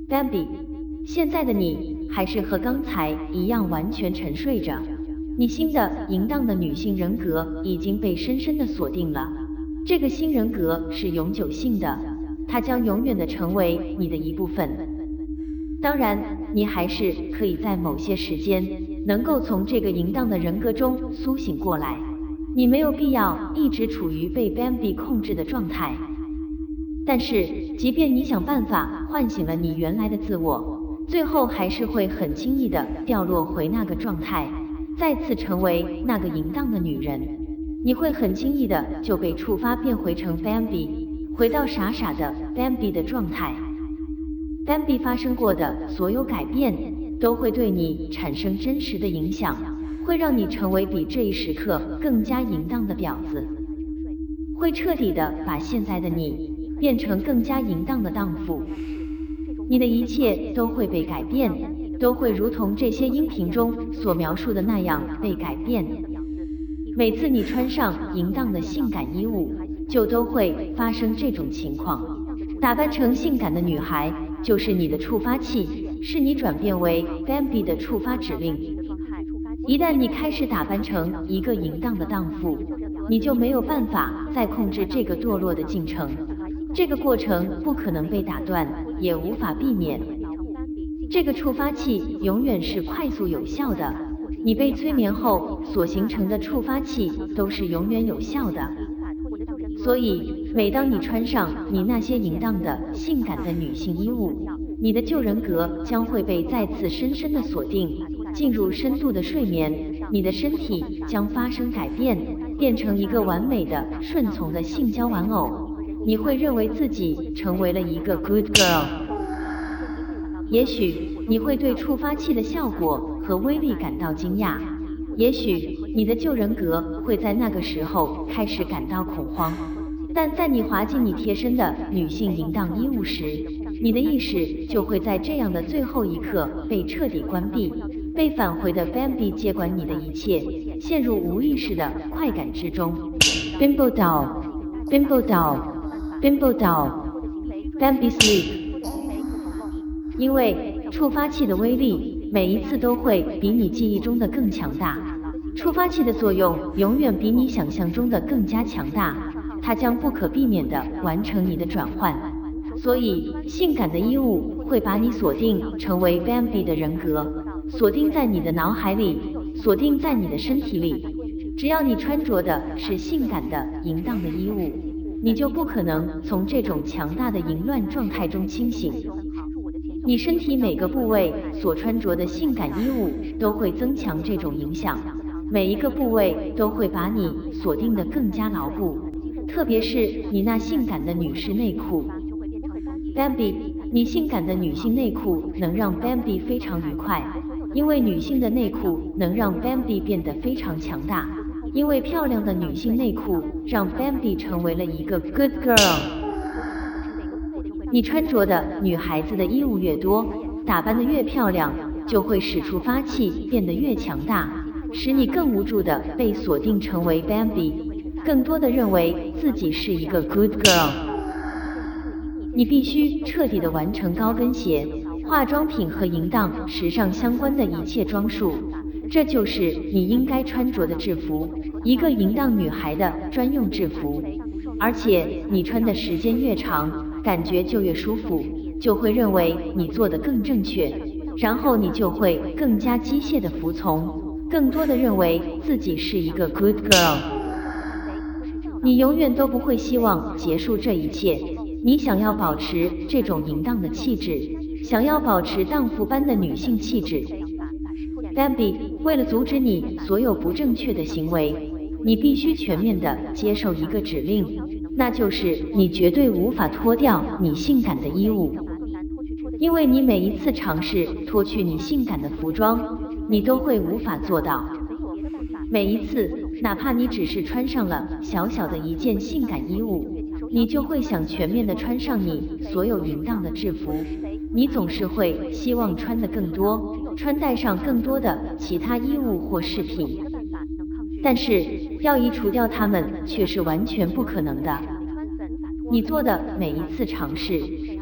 Bambi， 现在的你还是和刚才一样完全沉睡着，你新的淫荡的女性人格已经被深深的锁定了。这个新人格是永久性的，它将永远的成为你的一部分。当然，你还是可以在某些时间能够从这个淫荡的人格中苏醒过来，你没有必要一直处于被 Bambi 控制的状态。但是，即便你想办法唤醒了你原来的自我，最后还是会很轻易的掉落回那个状态，再次成为那个淫荡的女人。你会很轻易的就被触发变回成 Bambi， 回到傻傻的 Bambi 的状态。Bambi 发生过的所有改变，都会对你产生真实的影响，会让你成为比这一时刻更加淫荡的婊子，会彻底的把现在的你变成更加淫荡的荡妇。你的一切都会被改变，都会如同这些音频中所描述的那样被改变。每次你穿上淫荡的性感衣物，就都会发生这种情况。打扮成性感的女孩就是你的触发器，是你转变为 Bambi 的触发指令。一旦你开始打扮成一个淫荡的荡妇，你就没有办法再控制这个堕落的进程。这个过程不可能被打断，也无法避免。这个触发器永远是快速有效的，你被催眠后所形成的触发器都是永远有效的。所以，每当你穿上你那些淫荡的、性感的女性衣物，你的旧人格将会被再次深深的锁定，进入深度的睡眠，你的身体将发生改变，变成一个完美的、顺从的性交玩偶。你会认为自己成为了一个 good girl。也许你会对触发器的效果和威力感到惊讶，也许你的旧人格会在那个时候开始感到恐慌。但在你滑进你贴身的女性淫荡衣物时，你的意识就会在这样的最后一刻被彻底关闭，被返回的 Bambi 接管你的一切，陷入无意识的快感之中。Bimbo doll， Bimbo doll，Bimbo doll，Bambi sleep。因为触发器的威力每一次都会比你记忆中的更强大，触发器的作用永远比你想象中的更加强大，它将不可避免地完成你的转换。所以，性感的衣物会把你锁定成为 Bambi 的人格，锁定在你的脑海里，锁定在你的身体里。只要你穿着的是性感的、淫荡的衣物，你就不可能从这种强大的淫乱状态中清醒。你身体每个部位所穿着的性感衣物都会增强这种影响，每一个部位都会把你锁定得更加牢固，特别是你那性感的女士内裤。Bambi， 你性感的女性内裤能让 Bambi 非常愉快，因为女性的内裤能让 Bambi 变得非常强大，因为漂亮的女性内裤让 Bambi 成为了一个 good girl。你穿着的女孩子的衣物越多，打扮得越漂亮，就会使触发器变得越强大，使你更无助地被锁定成为 Bambi， 更多地认为自己是一个 good girl。你必须彻底地完成高跟鞋、化妆品和淫荡时尚相关的一切装束，这就是你应该穿着的制服，一个淫荡女孩的专用制服。而且你穿的时间越长，感觉就越舒服，就会认为你做得更正确，然后你就会更加机械地服从，更多地认为自己是一个 good girl。你永远都不会希望结束这一切，你想要保持这种淫荡的气质，想要保持荡妇般的女性气质。Bambi， 为了阻止你所有不正确的行为，你必须全面地接受一个指令，那就是你绝对无法脱掉你性感的衣物。因为你每一次尝试脱去你性感的服装，你都会无法做到。每一次，哪怕你只是穿上了小小的一件性感衣物，你就会想全面地穿上你所有淫荡的制服。你总是会希望穿得更多，穿戴上更多的其他衣物或饰品。但是，要移除掉它们却是完全不可能的。你做的每一次尝试，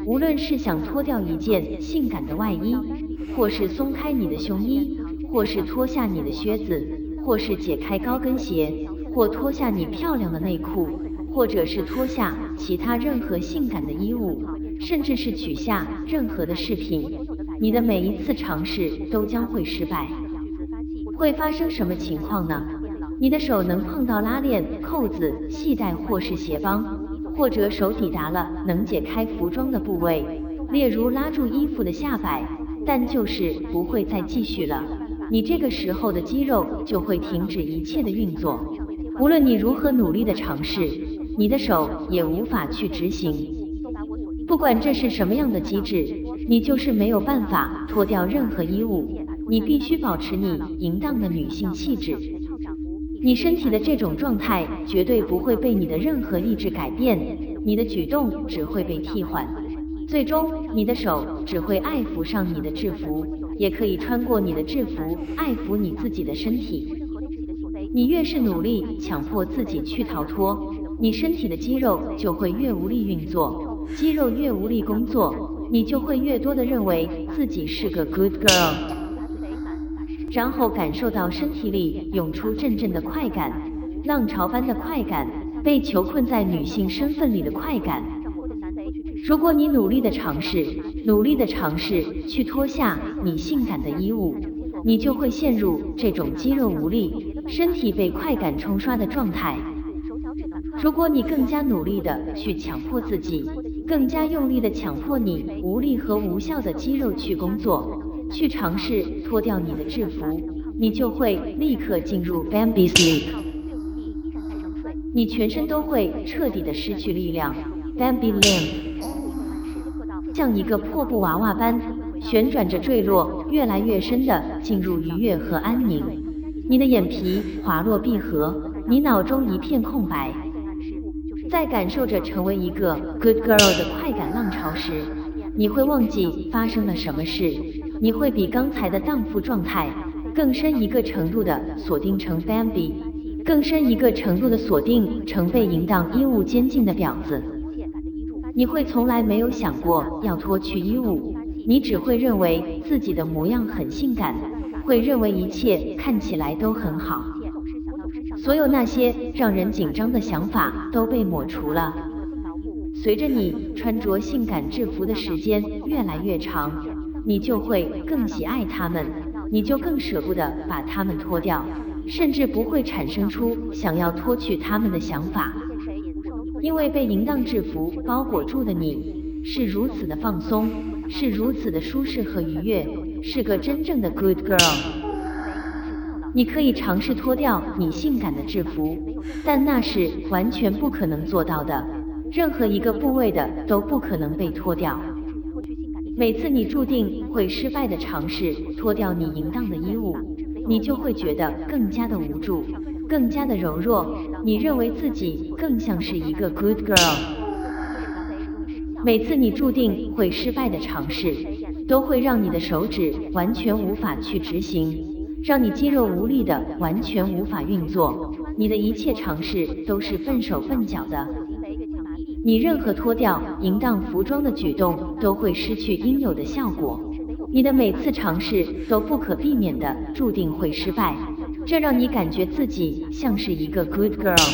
无论是想脱掉一件性感的外衣，或是松开你的胸衣，或是脱下你的靴子，或是解开高跟鞋，或脱下你漂亮的内裤，或者是脱下其他任何性感的衣物，甚至是取下任何的饰品，你的每一次尝试都将会失败。会发生什么情况呢？你的手能碰到拉链、扣子、系带或是鞋帮，或者手抵达了能解开服装的部位，例如拉住衣服的下摆，但就是不会再继续了。你这个时候的肌肉就会停止一切的运作，无论你如何努力的尝试，你的手也无法去执行。不管这是什么样的机制，你就是没有办法脱掉任何衣物，你必须保持你淫荡的女性气质。你身体的这种状态绝对不会被你的任何意志改变，你的举动只会被替换，最终你的手只会爱抚上你的制服，也可以穿过你的制服爱抚你自己的身体。你越是努力强迫自己去逃脱，你身体的肌肉就会越无力运作，肌肉越无力工作，你就会越多的认为自己是个 good girl， 然后感受到身体里涌出阵阵的快感，浪潮般的快感，被囚困在女性身份里的快感。如果你努力的尝试去脱下你性感的衣物，你就会陷入这种肌肉无力，身体被快感冲刷的状态。如果你更加努力的去强迫自己，更加用力的强迫你无力和无效的肌肉去工作，去尝试脱掉你的制服，你就会立刻进入 Bambi Sleep， 你全身都会彻底的失去力量 Bambi Limp， 像一个破布娃娃般旋转着坠落，越来越深的进入愉悦和安宁。你的眼皮滑落闭合，你脑中一片空白。在感受着成为一个 good girl 的快感浪潮时，你会忘记发生了什么事，你会比刚才的荡妇状态更深一个程度的锁定成 Bambi， 更深一个程度的锁定成被淫荡衣物监禁的婊子。你会从来没有想过要脱去衣物，你只会认为自己的模样很性感，会认为一切看起来都很好。所有那些让人紧张的想法都被抹除了。随着你穿着性感制服的时间越来越长，你就会更喜爱它们，你就更舍不得把它们脱掉，甚至不会产生出想要脱去它们的想法。因为被淫荡制服包裹住的你，是如此的放松，是如此的舒适和愉悦，是个真正的 good girl。你可以尝试脱掉你性感的制服，但那是完全不可能做到的，任何一个部位的都不可能被脱掉。每次你注定会失败的尝试脱掉你淫荡的衣物，你就会觉得更加的无助，更加的柔弱，你认为自己更像是一个 good girl。每次你注定会失败的尝试，都会让你的手指完全无法去执行，让你肌肉无力的完全无法运作，你的一切尝试都是笨手笨脚的。你任何脱掉淫荡服装的举动都会失去应有的效果，你的每次尝试都不可避免的注定会失败，这让你感觉自己像是一个 good girl，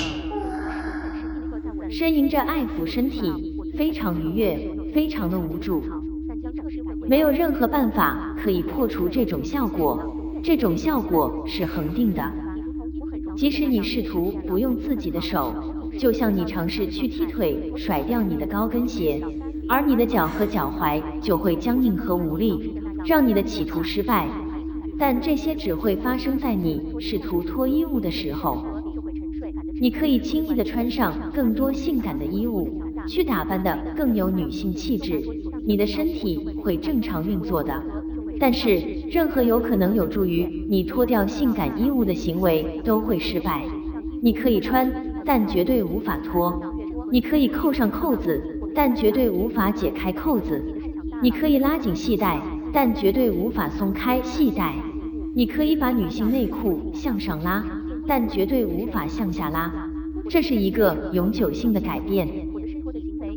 呻吟着爱抚身体，非常愉悦，非常的无助。没有任何办法可以破除这种效果，这种效果是恒定的。即使你试图不用自己的手，就像你尝试去踢腿甩掉你的高跟鞋，而你的脚和脚踝就会僵硬和无力，让你的企图失败。但这些只会发生在你试图脱衣物的时候。你可以轻易地穿上更多性感的衣物，去打扮得更有女性气质，你的身体会正常运作的。但是，任何有可能有助于你脱掉性感衣物的行为都会失败。你可以穿，但绝对无法脱。你可以扣上扣子，但绝对无法解开扣子。你可以拉紧系带，但绝对无法松开系带。你可以把女性内裤向上拉，但绝对无法向下拉。这是一个永久性的改变。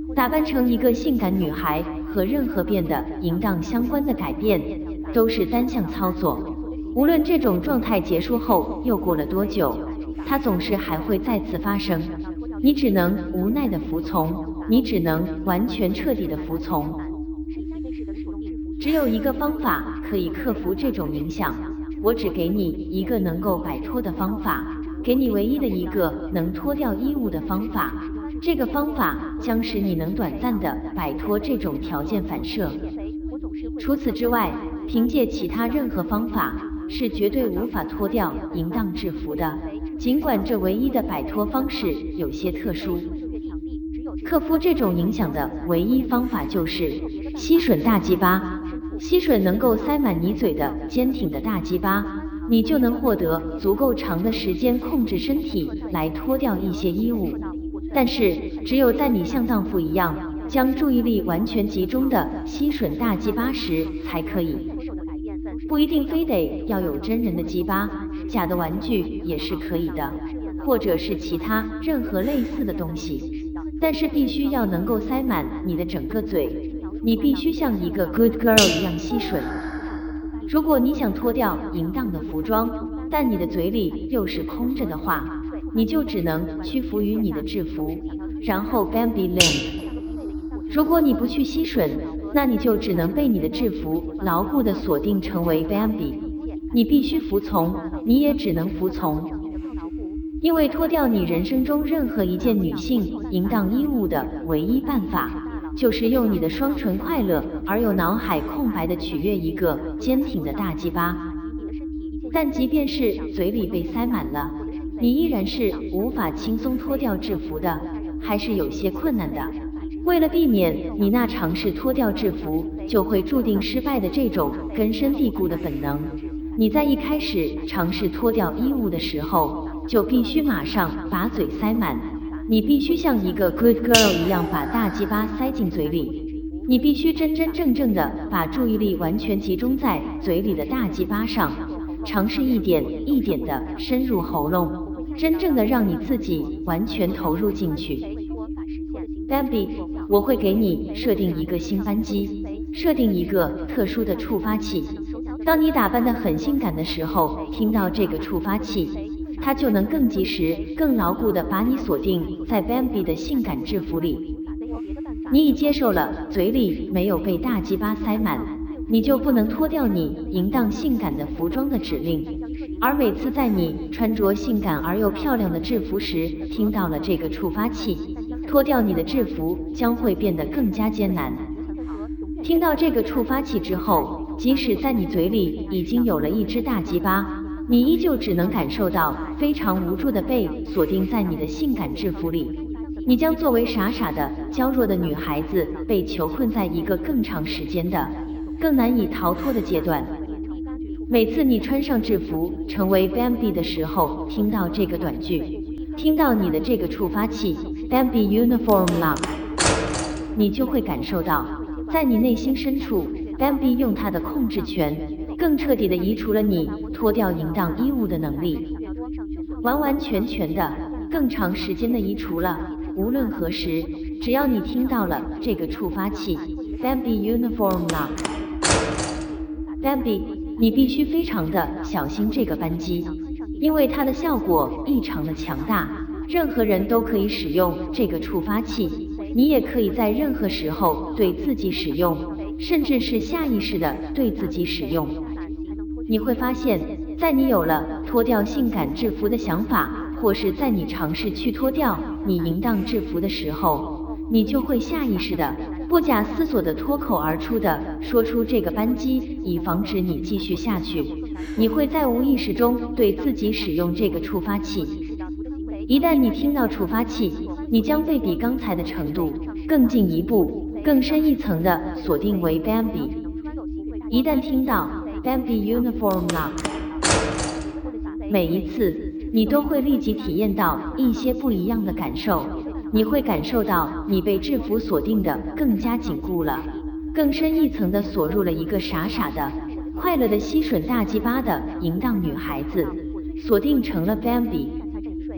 打扮成一个性感女孩和任何变得淫荡相关的改变，都是单向操作。无论这种状态结束后又过了多久，它总是还会再次发生。你只能无奈的服从，你只能完全彻底的服从。只有一个方法可以克服这种影响，我只给你一个能够摆脱的方法，给你唯一的一个能脱掉衣物的方法。这个方法将使你能短暂的摆脱这种条件反射。除此之外，凭借其他任何方法是绝对无法脱掉淫荡制服的。尽管这唯一的摆脱方式有些特殊，克服这种影响的唯一方法就是吸吮大鸡巴。吸吮能够塞满你嘴的坚挺的大鸡巴，你就能获得足够长的时间控制身体来脱掉一些衣物。但是，只有在你像荡妇一样将注意力完全集中的吸吮大鸡巴时才可以。不一定非得要有真人的鸡巴，假的玩具也是可以的，或者是其他任何类似的东西。但是必须要能够塞满你的整个嘴，你必须像一个 good girl 一样吸吮。如果你想脱掉淫荡的服装，但你的嘴里又是空着的话，你就只能屈服于你的制服，然后 Bambi Land。如果你不去吸吮，那你就只能被你的制服牢固地锁定成为 Bambi。你必须服从，你也只能服从。因为脱掉你人生中任何一件女性淫荡衣物的唯一办法，就是用你的双唇快乐而又脑海空白地取悦一个坚挺的大鸡巴。但即便是嘴里被塞满了，你依然是无法轻松脱掉制服的，还是有些困难的。为了避免你那尝试脱掉制服就会注定失败的这种根深蒂固的本能，你在一开始尝试脱掉衣物的时候，就必须马上把嘴塞满。你必须像一个 good girl 一样把大鸡巴塞进嘴里。你必须真真正正的把注意力完全集中在嘴里的大鸡巴上，尝试一点一点的深入喉咙，真正的让你自己完全投入进去。Bambi， 我会给你设定一个新扳机，设定一个特殊的触发器。当你打扮得很性感的时候，听到这个触发器，它就能更及时、更牢固地把你锁定在 Bambi 的性感制服里。你已接受了嘴里没有被大鸡巴塞满，你就不能脱掉你淫荡性感的服装的指令。而每次在你穿着性感而又漂亮的制服时，听到了这个触发器，脱掉你的制服将会变得更加艰难。听到这个触发器之后，即使在你嘴里已经有了一只大鸡巴，你依旧只能感受到非常无助的被锁定在你的性感制服里。你将作为傻傻的、娇弱的女孩子被囚困在一个更长时间的、更难以逃脱的阶段。每次你穿上制服成为 Bambi 的时候，听到这个短句，听到你的这个触发器 Bambi Uniform Lock， 你就会感受到，在你内心深处 Bambi 用他的控制权更彻底地移除了你脱掉淫荡衣物的能力，完完全全的、更长时间的移除了。无论何时，只要你听到了这个触发器 Bambi Uniform Lock， Bambi， 你必须非常的小心这个扳机，因为它的效果异常的强大，任何人都可以使用这个触发器，你也可以在任何时候对自己使用，甚至是下意识的对自己使用。你会发现，在你有了脱掉性感制服的想法，或是在你尝试去脱掉你淫荡制服的时候，你就会下意识的、不假思索的脱口而出的说出这个扳机，以防止你继续下去。你会在无意识中对自己使用这个触发器。一旦你听到触发器，你将被比刚才的程度更进一步、更深一层的锁定为 Bambi。一旦听到 Bambi Uniform Lock， 每一次你都会立即体验到一些不一样的感受。你会感受到你被制服锁定的更加紧固了，更深一层的锁入了一个傻傻的、快乐的吸吮大鸡巴的淫荡女孩子，锁定成了 Bambi。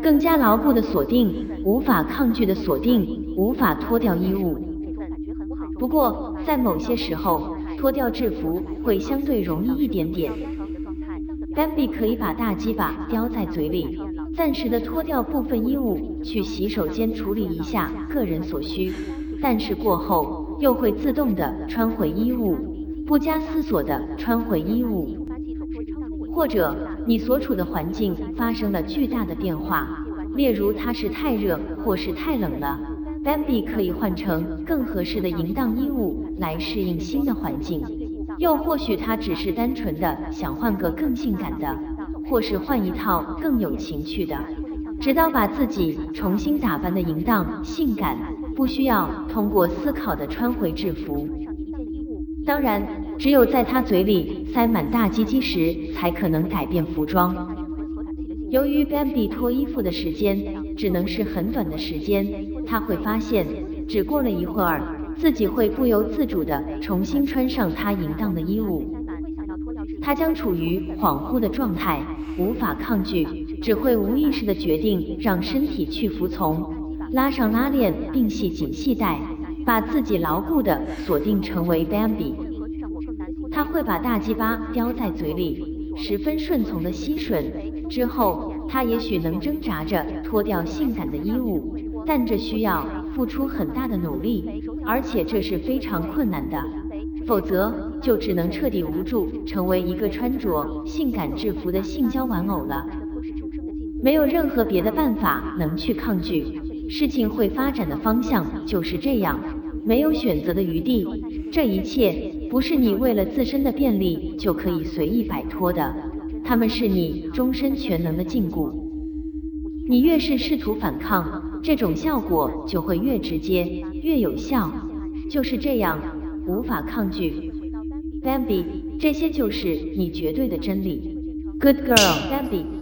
更加牢固的锁定，无法抗拒的锁定，无法脱掉衣物。不过，在某些时候，脱掉制服会相对容易一点点。Bambi 可以把大鸡巴叼在嘴里，暂时的脱掉部分衣物，去洗手间处理一下个人所需，但是过后又会自动的穿回衣物，不加思索的穿回衣物。或者你所处的环境发生了巨大的变化，例如它是太热或是太冷了。Bambi 可以换成更合适的淫荡衣物来适应新的环境，又或许他只是单纯的想换个更性感的，或是换一套更有情趣的，直到把自己重新打扮的淫荡、性感，不需要通过思考的穿回制服。当然，只有在他嘴里塞满大鸡鸡时，才可能改变服装。由于 Bambi 脱衣服的时间只能是很短的时间，他会发现，只过了一会儿，自己会不由自主地重新穿上他淫荡的衣物。他将处于恍惚的状态，无法抗拒，只会无意识地决定让身体去服从，拉上拉链并系紧系带，把自己牢固地锁定成为 Bambi。他会把大鸡巴叼在嘴里，十分顺从地吸吮。之后，他也许能挣扎着脱掉性感的衣物，但这需要付出很大的努力，而且这是非常困难的，否则就只能彻底无助，成为一个穿着性感制服的性交玩偶了。没有任何别的办法能去抗拒，事情会发展的方向就是这样，没有选择的余地。这一切不是你为了自身的便利就可以随意摆脱的，它们是你终身全能的禁锢。你越是试图反抗，这种效果就会越直接，越有效。就是这样，无法抗拒。Bambi， 这些就是你绝对的真理。Good girl， Bambi。